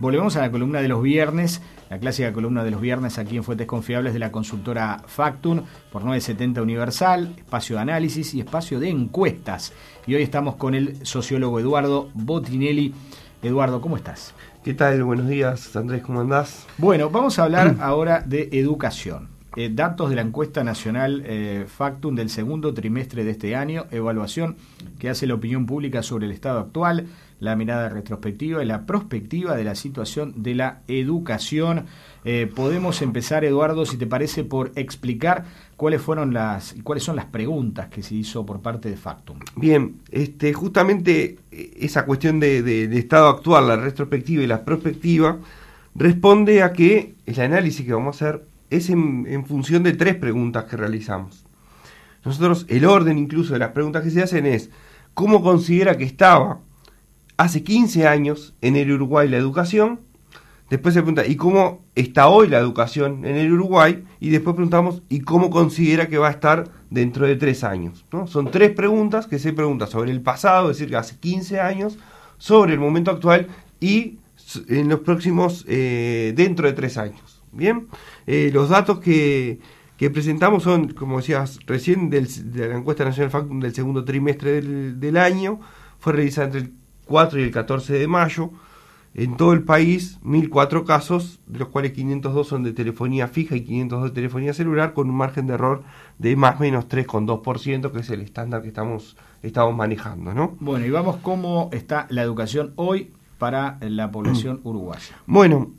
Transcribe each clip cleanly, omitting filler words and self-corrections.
Volvemos a la columna de los viernes, la clásica columna de los viernes aquí en Fuentes Confiables de la consultora Factum, por 970 Universal, espacio de análisis y espacio de encuestas. Y hoy estamos con el sociólogo Eduardo Botinelli. Eduardo, ¿cómo estás? ¿Qué tal? Buenos días, Andrés, ¿cómo andás? Bueno, vamos a hablar ahora de educación. Datos de la encuesta nacional Factum del segundo trimestre de este año, evaluación que hace la opinión pública sobre el estado actual, la mirada retrospectiva y la prospectiva de la situación de la educación. Podemos empezar, Eduardo, si te parece, por explicar cuáles son las preguntas que se hizo por parte de Factum. Bien, justamente esa cuestión de estado actual, la retrospectiva y la prospectiva, responde a que el análisis que vamos a hacer es en función de 3 preguntas que realizamos. Nosotros, el orden incluso de las preguntas que se hacen es: ¿cómo considera que estaba hace 15 años en el Uruguay la educación? Después se pregunta: ¿y cómo está hoy la educación en el Uruguay? Y después preguntamos: ¿y cómo considera que va a estar dentro de 3 años? ¿No? Son 3 preguntas que se preguntan sobre el pasado, es decir, hace 15 años, sobre el momento actual y en los próximos, dentro de 3 años. Bien, los datos que presentamos son, como decías recién, de la encuesta nacional Factum del segundo trimestre del año. Fue realizada entre el 4 y el 14 de mayo. En todo el país, 1.004 casos, de los cuales 502 son de telefonía fija y 502 de telefonía celular, con un margen de error de más o menos 3,2%, que es el estándar que estamos manejando, ¿no? Bueno, y vamos, ¿cómo está la educación hoy para la población uruguaya? Bueno,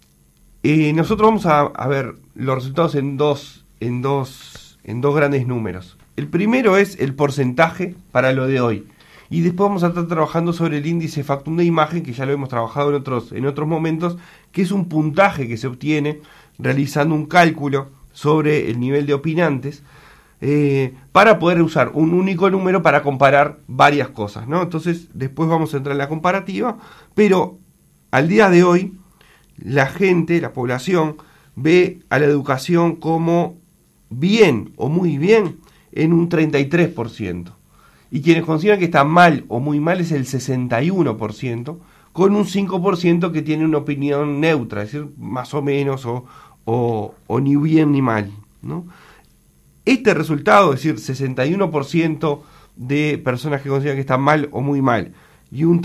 nosotros vamos a ver los resultados en dos grandes números. El primero es el porcentaje para lo de hoy. Y después vamos a estar trabajando sobre el índice Factum de imagen, que ya lo hemos trabajado en otros momentos, que es un puntaje que se obtiene realizando un cálculo sobre el nivel de opinantes, para poder usar un único número para comparar varias cosas, ¿no? Entonces, después vamos a entrar en la comparativa, pero al día de hoy, la gente, la población, ve a la educación como bien o muy bien en un 33%. Y quienes consideran que está mal o muy mal es el 61%, con un 5% que tiene una opinión neutra, es decir, más o menos o ni bien ni mal, ¿no? Este resultado, es decir, 61% de personas que consideran que está mal o muy mal y un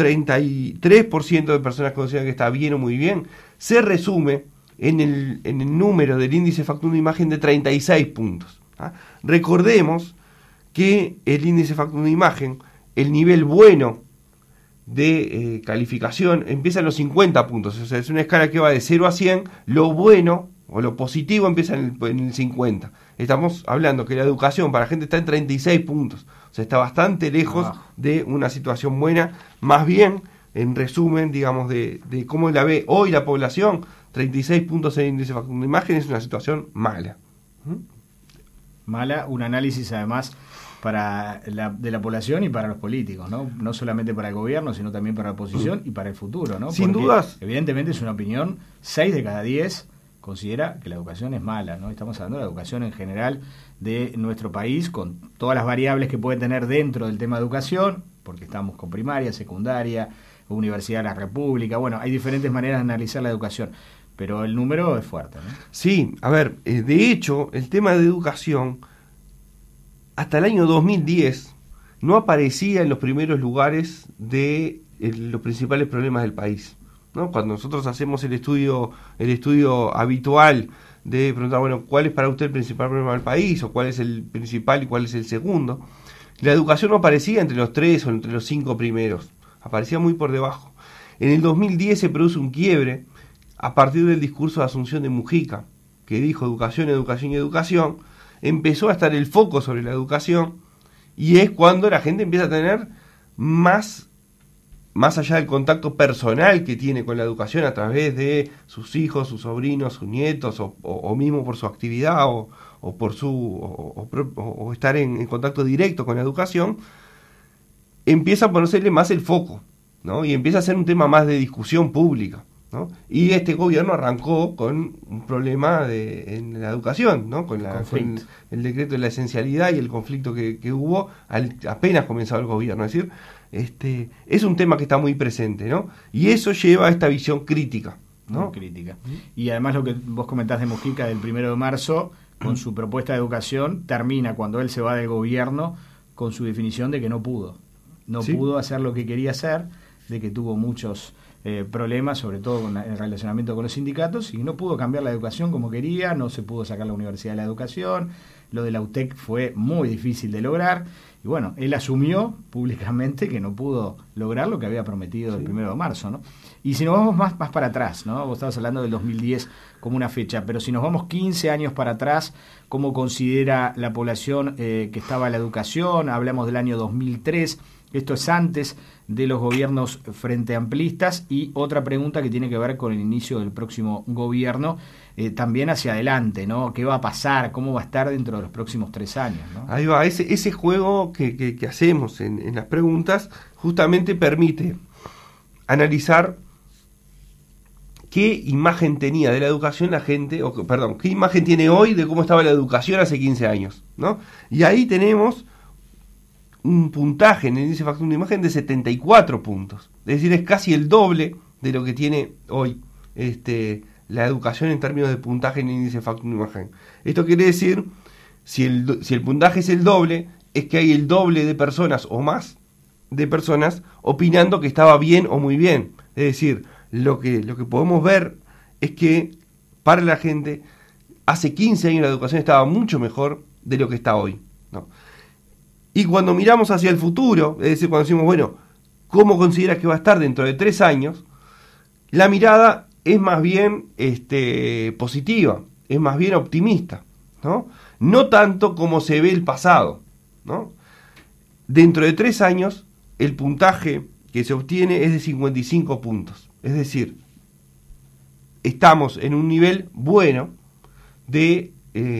33% de personas que consideran que está bien o muy bien, se resume en el número del índice Factum de imagen de 36 puntos. ¿Ah? Recordemos que el índice Factum de imagen, el nivel bueno de calificación, empieza en los 50 puntos. O sea, es una escala que va de 0 a 100. Lo bueno o lo positivo empieza en el 50. Estamos hablando que la educación para la gente está en 36 puntos. O sea, está bastante lejos de una situación buena. Más bien, en resumen, digamos, de cómo la ve hoy la población, 36 puntos en el índice Factum de imagen es una situación mala. Mala, un análisis además de la población y para los políticos, ¿no? No solamente para el gobierno, sino también para la oposición y para el futuro, ¿no? Sin Porque, dudas. evidentemente es una opinión, 6 de cada 10 considera que la educación es mala, ¿no? Estamos hablando de la educación en general de nuestro país, con todas las variables que puede tener dentro del tema de educación, porque estamos con primaria, secundaria, Universidad de la República, bueno, hay diferentes maneras de analizar la educación, pero el número es fuerte, ¿no? Sí, a ver, de hecho, el tema de educación, hasta el año 2010, no aparecía en los primeros lugares de los principales problemas del país, ¿no? Cuando nosotros hacemos el estudio habitual de preguntar, bueno, ¿cuál es para usted el principal problema del país? O ¿cuál es el principal y cuál es el segundo? La educación no aparecía entre los 3 o entre los 5 primeros, aparecía muy por debajo. En el 2010 se produce un quiebre a partir del discurso de Asunción de Mujica, que dijo educación, educación y educación. Empezó a estar el foco sobre la educación y es cuando la gente empieza a tener más allá del contacto personal que tiene con la educación a través de sus hijos, sus sobrinos, sus nietos o mismo por su actividad o por o estar en contacto directo con la educación, empieza a ponerse más el foco, ¿no? Y empieza a ser un tema más de discusión pública, ¿no? Y este gobierno arrancó con un problema en la educación, ¿no? Con el decreto de la esencialidad y el conflicto que hubo apenas comenzado el gobierno. Es decir, es un tema que está muy presente, ¿no? Y eso lleva a esta visión crítica, ¿no? Muy crítica. Y además lo que vos comentás de Mujica del 1 de marzo, con su propuesta de educación, termina cuando él se va del gobierno con su definición de que no pudo. No ¿Sí? pudo hacer lo que quería hacer, de que tuvo muchos problemas, sobre todo con el relacionamiento con los sindicatos, y no pudo cambiar la educación como quería, no se pudo sacar la Universidad de la Educación, lo de la UTEC fue muy difícil de lograr, y bueno, él asumió públicamente que no pudo lograr lo que había prometido el 1 de marzo, ¿no? Y si nos vamos más para atrás, ¿no? Vos estabas hablando del 2010 como una fecha, pero si nos vamos 15 años para atrás, ¿cómo considera la población que estaba en la educación? Hablamos del año 2003, esto es antes de los gobiernos frente amplistas, y otra pregunta que tiene que ver con el inicio del próximo gobierno, también hacia adelante, ¿no? ¿Qué va a pasar? ¿Cómo va a estar dentro de los próximos 3 años, ¿no? Ahí va, ese juego que hacemos en las preguntas justamente permite analizar qué imagen tenía de la educación la gente, qué imagen tiene hoy de cómo estaba la educación hace 15 años, ¿no? Y ahí tenemos un puntaje en el índice Factum de imagen de 74 puntos. Es decir, es casi el doble de lo que tiene hoy la educación en términos de puntaje en el índice Factum de imagen. Esto quiere decir, si el puntaje es el doble, es que hay el doble de personas o más de personas opinando que estaba bien o muy bien. Es decir, lo que podemos ver es que para la gente hace 15 años la educación estaba mucho mejor de lo que está hoy, ¿no? Y cuando miramos hacia el futuro, es decir, cuando decimos, bueno, ¿cómo consideras que va a estar dentro de 3 años? La mirada es más bien positiva, es más bien optimista, ¿no? No tanto como se ve el pasado, ¿no? Dentro de 3 años, el puntaje que se obtiene es de 55 puntos. Es decir, estamos en un nivel bueno de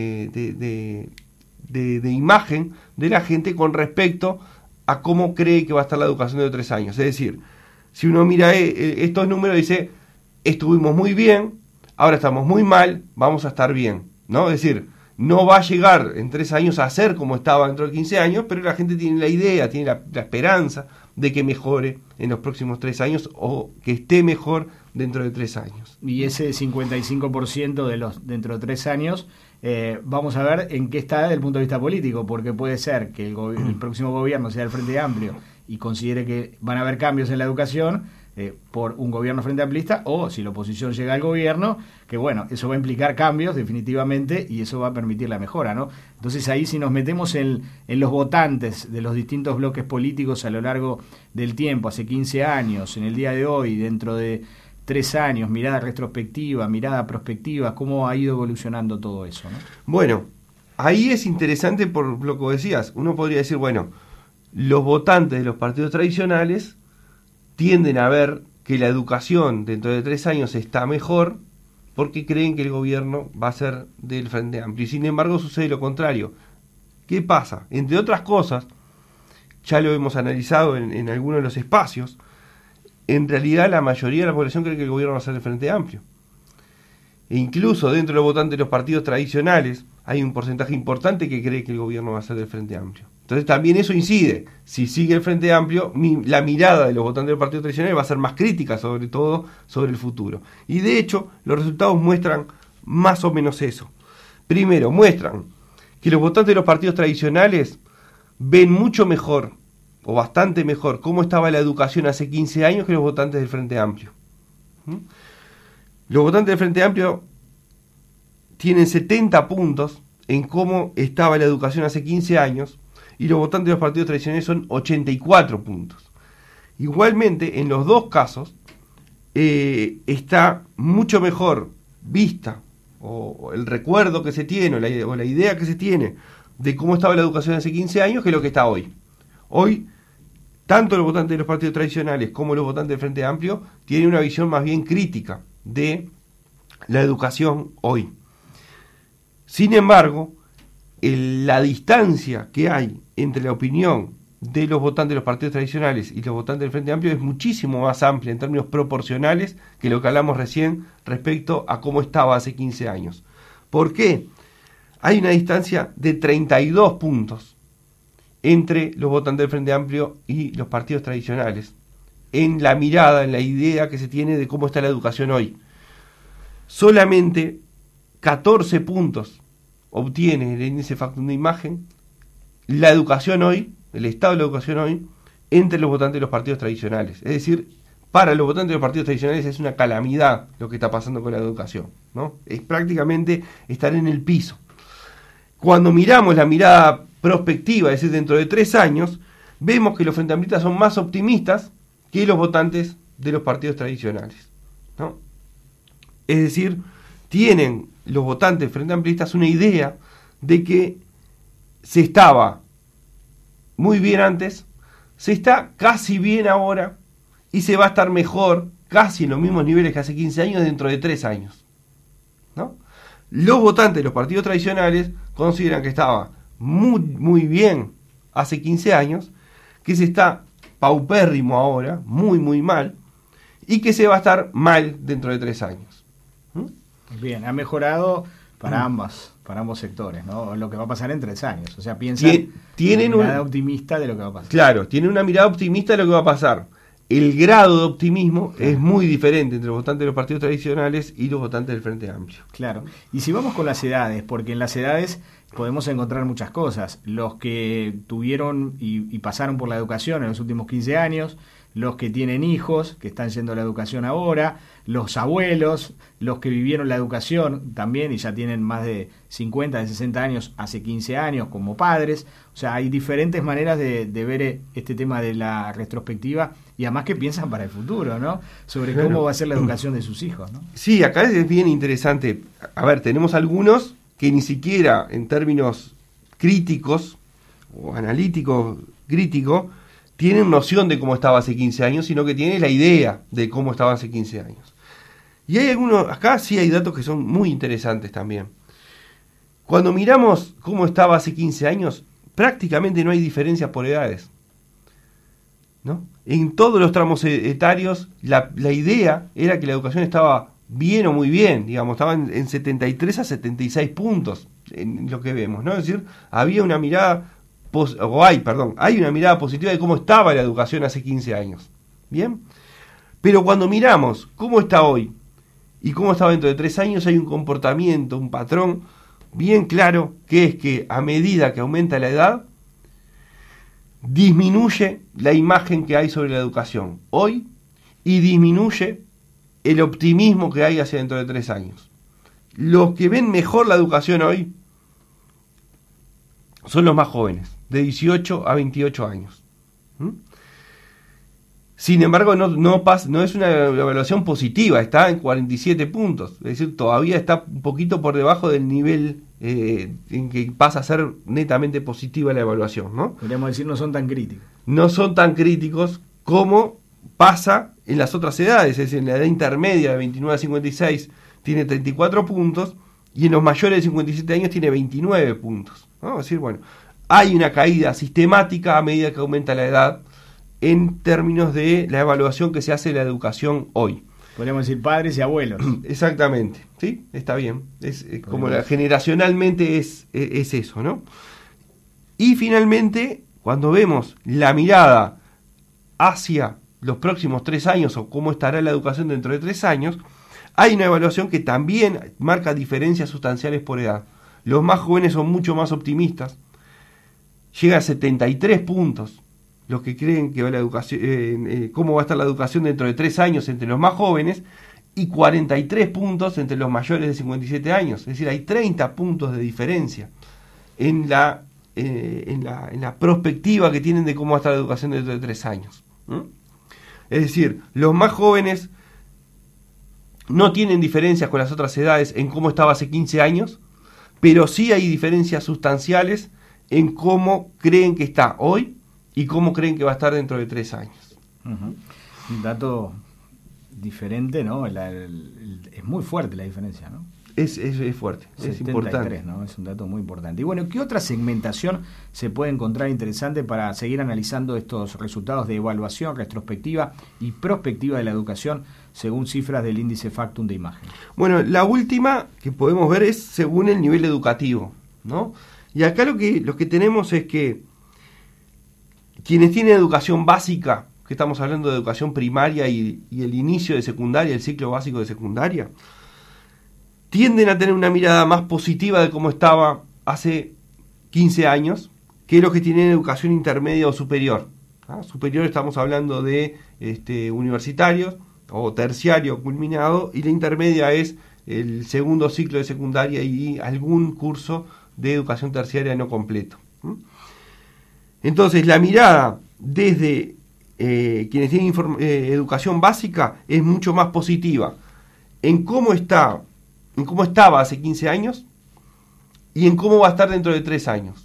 imagen de la gente con respecto a cómo cree que va a estar la educación de 3 años. Es decir, si uno mira estos números, dice, estuvimos muy bien, ahora estamos muy mal, vamos a estar bien, ¿no? Es decir, no va a llegar en 3 años a ser como estaba dentro de 15 años, pero la gente tiene la idea, tiene la esperanza de que mejore en los próximos 3 años o que esté mejor dentro de 3 años. Y ese 55% dentro de 3 años, vamos a ver en qué está desde el punto de vista político, porque puede ser que el próximo gobierno sea el Frente Amplio y considere que van a haber cambios en la educación por un gobierno frente amplista, o si la oposición llega al gobierno, que bueno, eso va a implicar cambios definitivamente y eso va a permitir la mejora, ¿no? Entonces ahí, si nos metemos en los votantes de los distintos bloques políticos a lo largo del tiempo, hace 15 años, en el día de hoy, dentro de 3 años, mirada retrospectiva, mirada prospectiva, ¿cómo ha ido evolucionando todo eso, ¿no? Bueno, ahí es interesante por lo que decías. Uno podría decir, bueno, los votantes de los partidos tradicionales tienden a ver que la educación dentro de 3 años está mejor porque creen que el gobierno va a ser del Frente Amplio. Y sin embargo sucede lo contrario. ¿Qué pasa? Entre otras cosas, ya lo hemos analizado en algunos de los espacios, en realidad la mayoría de la población cree que el gobierno va a ser del Frente Amplio. E incluso dentro de los votantes de los partidos tradicionales hay un porcentaje importante que cree que el gobierno va a ser del Frente Amplio. Entonces también eso incide. Si sigue el Frente Amplio, la mirada de los votantes de los partidos tradicionales va a ser más crítica, sobre todo sobre el futuro. Y de hecho, los resultados muestran más o menos eso. Primero, muestran que los votantes de los partidos tradicionales ven mucho mejor, o bastante mejor, cómo estaba la educación hace 15 años que los votantes del Frente Amplio. Los votantes del Frente Amplio tienen 70 puntos en cómo estaba la educación hace 15 años, y los votantes de los partidos tradicionales son 84 puntos. Igualmente, en los dos casos, está mucho mejor vista, o el recuerdo que se tiene, o la idea que se tiene de cómo estaba la educación hace 15 años, que lo que está hoy. Hoy, tanto los votantes de los partidos tradicionales como los votantes del Frente Amplio tienen una visión más bien crítica de la educación hoy. Sin embargo, la distancia que hay entre la opinión de los votantes de los partidos tradicionales y los votantes del Frente Amplio es muchísimo más amplia en términos proporcionales que lo que hablamos recién respecto a cómo estaba hace 15 años. ¿Por qué? Hay una distancia de 32 puntos entre los votantes del Frente Amplio y los partidos tradicionales, en la mirada, en la idea que se tiene de cómo está la educación hoy. Solamente 14 puntos obtiene el índice Factum de imagen la educación hoy, el estado de la educación hoy, entre los votantes de los partidos tradicionales. Es decir, para los votantes de los partidos tradicionales es una calamidad lo que está pasando con la educación, ¿no? Es prácticamente estar en el piso. Cuando miramos la mirada prospectiva, es decir, dentro de 3 años, vemos que los frente amplistas son más optimistas que los votantes de los partidos tradicionales, ¿no? Es decir, tienen los votantes frente amplistas una idea de que se estaba muy bien antes, se está casi bien ahora y se va a estar mejor, casi en los mismos niveles que hace 15 años, dentro de 3 años, ¿no? Los votantes de los partidos tradicionales consideran que estaba muy, muy bien hace 15 años, que se está paupérrimo ahora, muy, muy mal, y que se va a estar mal dentro de 3 años. Bien, ha mejorado para ambos sectores, ¿no? Lo que va a pasar en 3 años. O sea, tienen una mirada optimista de lo que va a pasar. Claro, tienen una mirada optimista de lo que va a pasar. El grado de optimismo es muy diferente entre los votantes de los partidos tradicionales y los votantes del Frente Amplio. Claro. Y si vamos con las edades, porque en las edades podemos encontrar muchas cosas. Los que tuvieron y pasaron por la educación en los últimos 15 años, los que tienen hijos, que están yendo a la educación ahora, los abuelos, los que vivieron la educación también y ya tienen más de 50, de 60 años, hace 15 años como padres. O sea, hay diferentes maneras de ver este tema de la retrospectiva y además que piensan para el futuro, ¿no? Sobre cómo va a ser la educación de sus hijos, ¿no? Sí, acá es bien interesante. A ver, tenemos algunos que ni siquiera en términos críticos o analíticos críticos tienen noción de cómo estaba hace 15 años, sino que tienen la idea de cómo estaba hace 15 años. Y hay algunos, acá sí hay datos que son muy interesantes también. Cuando miramos cómo estaba hace 15 años, prácticamente no hay diferencias por edades, ¿no? En todos los tramos etarios, la idea era que la educación estaba bien o muy bien, digamos, estaban en 73 a 76 puntos, en lo que vemos, ¿no? Es decir, había una mirada hay una mirada positiva de cómo estaba la educación hace 15 años. ¿Bien? Pero cuando miramos cómo está hoy y cómo está dentro de 3 años, hay un comportamiento, un patrón bien claro, que es que a medida que aumenta la edad, disminuye la imagen que hay sobre la educación hoy y disminuye el optimismo que hay hacia dentro de 3 años. Los que ven mejor la educación hoy son los más jóvenes, de 18 a 28 años. Sin embargo, no es una evaluación positiva, está en 47 puntos, es decir, todavía está un poquito por debajo del nivel en que pasa a ser netamente positiva la evaluación, ¿no? Podríamos decir, no son tan críticos. No son tan críticos como pasa en las otras edades, es decir, en la edad intermedia de 29 a 56 tiene 34 puntos y en los mayores de 57 años tiene 29 puntos, ¿no? Es decir, bueno, hay una caída sistemática a medida que aumenta la edad en términos de la evaluación que se hace de la educación hoy. Podríamos decir padres y abuelos. Exactamente, ¿sí? Está bien. Es como generacionalmente es eso, ¿no? Y finalmente, cuando vemos la mirada hacia los próximos 3 años o cómo estará la educación dentro de 3 años, hay una evaluación que también marca diferencias sustanciales por edad. Los más jóvenes son mucho más optimistas. Llega a 73 puntos los que creen que va la educación, cómo va a estar la educación dentro de 3 años entre los más jóvenes, y 43 puntos entre los mayores de 57 años. Es decir, hay 30 puntos de diferencia en la perspectiva que tienen de cómo va a estar la educación dentro de 3 años. Es decir, los más jóvenes no tienen diferencias con las otras edades en cómo estaba hace 15 años, pero sí hay diferencias sustanciales en cómo creen que está hoy y cómo creen que va a estar dentro de 3 años. Un dato diferente, ¿no? Es muy fuerte la diferencia, ¿no? Es fuerte, 73, es importante, ¿no? Es un dato muy importante. Y bueno, ¿qué otra segmentación se puede encontrar interesante para seguir analizando estos resultados de evaluación retrospectiva y prospectiva de la educación según cifras del índice Factum de imagen? Bueno, la última que podemos ver es según el nivel educativo, ¿no? Y acá lo que tenemos es que quienes tienen educación básica, que estamos hablando de educación primaria y el inicio de secundaria, el ciclo básico de secundaria, tienden a tener una mirada más positiva de cómo estaba hace 15 años que los que tienen educación intermedia o superior. Superior estamos hablando de universitarios o terciario culminado, y la intermedia es el segundo ciclo de secundaria y algún curso de educación terciaria no completo. Entonces la mirada desde quienes tienen educación básica es mucho más positiva en cómo estaba hace 15 años y en cómo va a estar dentro de 3 años.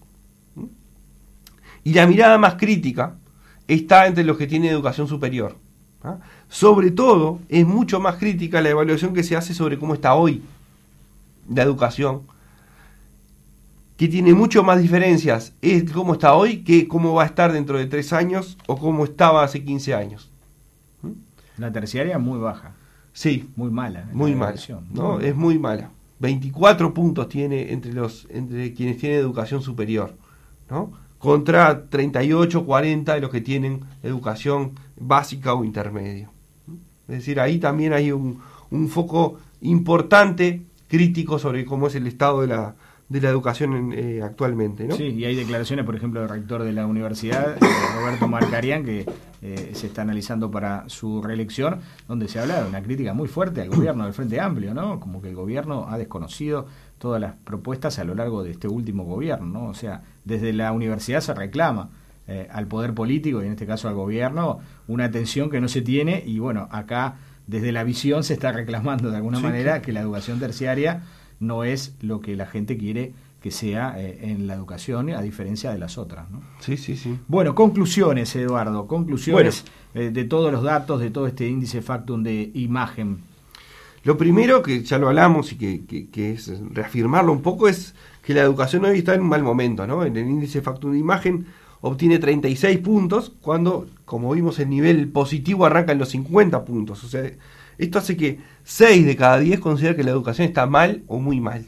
Y la mirada más crítica está entre los que tienen educación superior. Sobre todo, es mucho más crítica la evaluación que se hace sobre cómo está hoy la educación, que tiene mucho más diferencias es cómo está hoy que cómo va a estar dentro de 3 años o cómo estaba hace 15 años. La terciaria muy baja. Sí. Muy mala. Muy mala. ¿No? Es muy mala. 24 puntos tiene entre quienes tienen educación superior, ¿no? Contra 38, 40 de los que tienen educación básica o intermedia. Es decir, ahí también hay un foco importante crítico sobre cómo es el estado de la educación actualmente, ¿no? Sí, y hay declaraciones, por ejemplo, del rector de la universidad, Roberto Marcarián, que se está analizando para su reelección, donde se habla de una crítica muy fuerte al gobierno del Frente Amplio, ¿no? Como que el gobierno ha desconocido todas las propuestas a lo largo de este último gobierno, ¿no? O sea, desde la universidad se reclama al poder político, y en este caso al gobierno, una atención que no se tiene, y bueno, acá desde la visión se está reclamando de alguna manera que la educación terciaria no es lo que la gente quiere que sea en la educación, a diferencia de las otras, ¿no? Sí, sí, sí. Bueno, conclusiones, Eduardo, de todos los datos, de todo este índice Factum de imagen. Lo primero, que ya lo hablamos y que es reafirmarlo un poco, es que la educación hoy está en un mal momento, ¿no? En el índice Factum de imagen obtiene 36 puntos, cuando, como vimos, el nivel positivo arranca en los 50 puntos. O sea, esto hace que 6 de cada 10 consideran que la educación está mal o muy mal.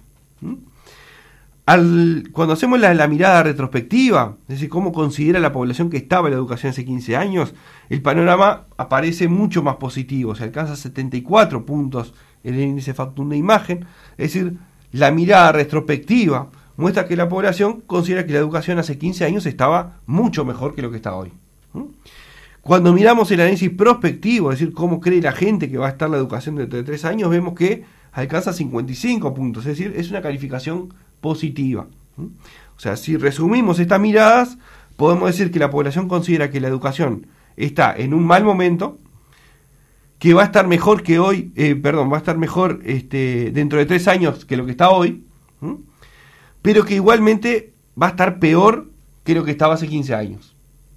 Cuando hacemos la mirada retrospectiva, es decir, cómo considera la población que estaba en la educación hace 15 años, el panorama aparece mucho más positivo. Se alcanza 74 puntos en el índice Factum de imagen. Es decir, la mirada retrospectiva muestra que la población considera que la educación hace 15 años estaba mucho mejor que lo que está hoy. Cuando miramos el análisis prospectivo, es decir, cómo cree la gente que va a estar la educación dentro de 3 años, vemos que alcanza 55 puntos, es decir, es una calificación positiva. O sea, si resumimos estas miradas, podemos decir que la población considera que la educación está en un mal momento, que va a estar mejor que hoy, va a estar mejor dentro de 3 años que lo que está hoy, pero que igualmente va a estar peor que lo que estaba hace 15 años.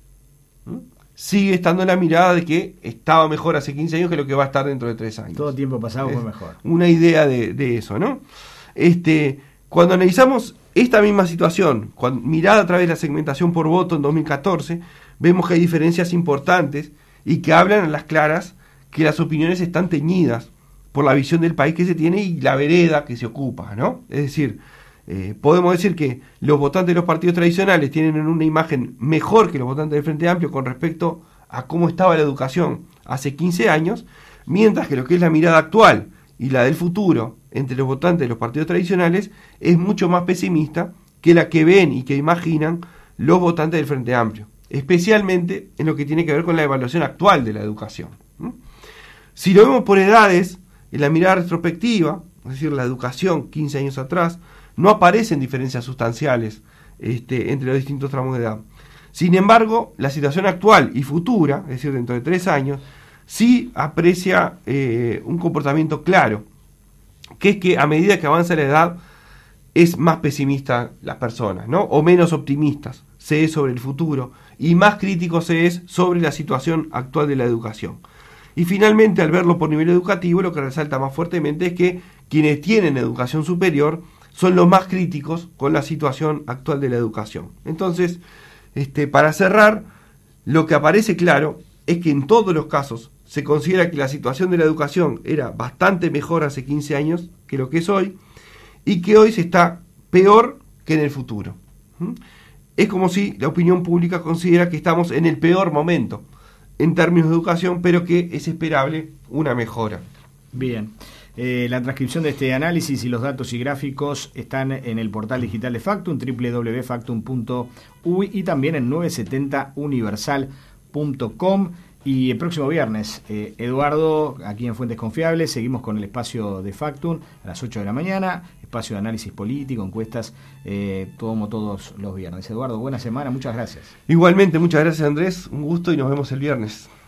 Sigue estando la mirada de que estaba mejor hace 15 años que lo que va a estar dentro de 3 años. Todo tiempo pasado fue mejor. Una idea de eso, ¿no? Cuando analizamos esta misma situación, mirada a través de la segmentación por voto en 2014, vemos que hay diferencias importantes y que hablan a las claras que las opiniones están teñidas por la visión del país que se tiene y la vereda que se ocupa, ¿no? Es decir, podemos decir que los votantes de los partidos tradicionales tienen una imagen mejor que los votantes del Frente Amplio con respecto a cómo estaba la educación hace 15 años, mientras que lo que es la mirada actual y la del futuro entre los votantes de los partidos tradicionales es mucho más pesimista que la que ven y que imaginan los votantes del Frente Amplio, especialmente en lo que tiene que ver con la evaluación actual de la educación. Si lo vemos por edades, en la mirada retrospectiva, es decir, la educación 15 años atrás, no aparecen diferencias sustanciales entre los distintos tramos de edad. Sin embargo, la situación actual y futura, es decir, dentro de 3 años, sí aprecia un comportamiento claro, que es que a medida que avanza la edad, es más pesimista las personas, ¿no? O menos optimistas se es sobre el futuro, y más crítico se es sobre la situación actual de la educación. Y finalmente, al verlo por nivel educativo, lo que resalta más fuertemente es que quienes tienen educación superior son los más críticos con la situación actual de la educación. Entonces, para cerrar, lo que aparece claro es que en todos los casos se considera que la situación de la educación era bastante mejor hace 15 años que lo que es hoy, y que hoy se está peor que en el futuro. es como si la opinión pública considera que estamos en el peor momento en términos de educación, pero que es esperable una mejora. Bien. La transcripción de este análisis y los datos y gráficos están en el portal digital de Factum, www.factum.uy, y también en 970universal.com. Y el próximo viernes, Eduardo, aquí en Fuentes Confiables, seguimos con el espacio de Factum a las 8 de la mañana, espacio de análisis político, encuestas, como todos los viernes. Eduardo, buena semana, muchas gracias. Igualmente, muchas gracias, Andrés, un gusto y nos vemos el viernes.